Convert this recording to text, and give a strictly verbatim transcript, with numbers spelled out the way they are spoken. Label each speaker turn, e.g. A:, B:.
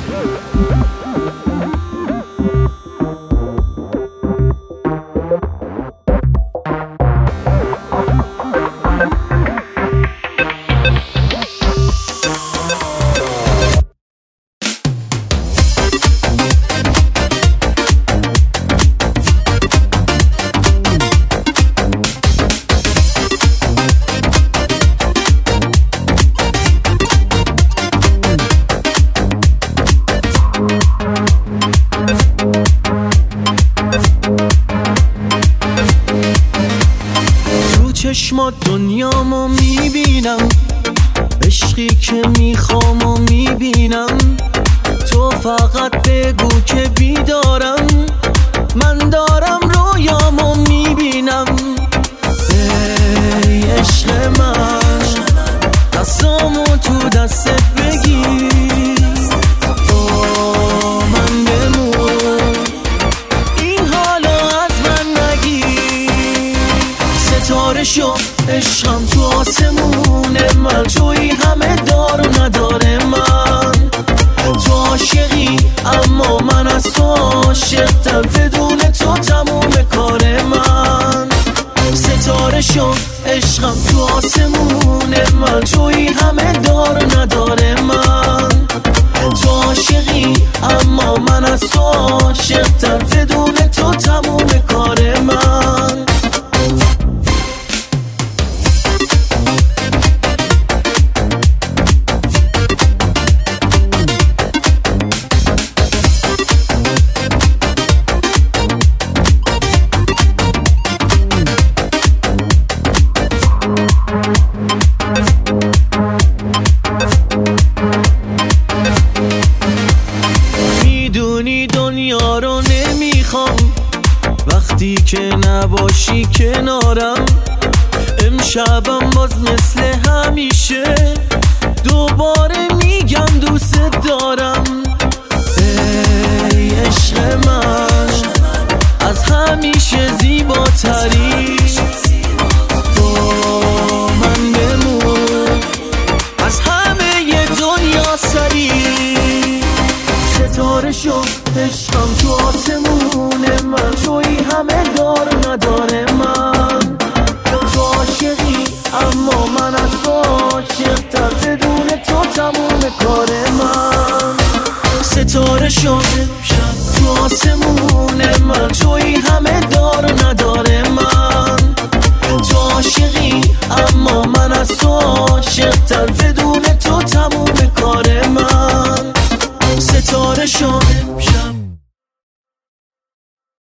A: چشمات دنیامو میبینم، عشقی که میخوام و میبینم. تو فقط بگو که بیدارم، من دارم رویامو میبینم. ای عشق من، دستامو تو دستت بگیر، با من بمون، این حالا از من نگیر. ستاره شو عشقم تو آسمونه، من توی همه دار و نداره. من تو عاشقی اما من از تو عاشق‌تر، بدون تو تموم کار من. ستاره شو عشقم تو آسمونه، من توی همه دار و نداره. من تو عاشقی اما من از تو عاشق‌تر، بدون تو تموم کار من. دنیا رو نمیخوام وقتی که نباشی کنارم. امشبم باز مثل همیشه دوباره میگم دوست دارم. ای عشق من، از همیشه زیباتری، با من بمون، از همه دنیا سری. ستاره شو عشقم تو آسمونه، من توی همه دار نداره. من تو عاشقی اما من از تو عاشق‌تر، بدون تو تموم کار من. ستاره شو تو آسمونه، من توی همه دار نداره. من تو عاشقی اما من از تو عاشق‌تر، بدون تو تموم کار من. ستاره شو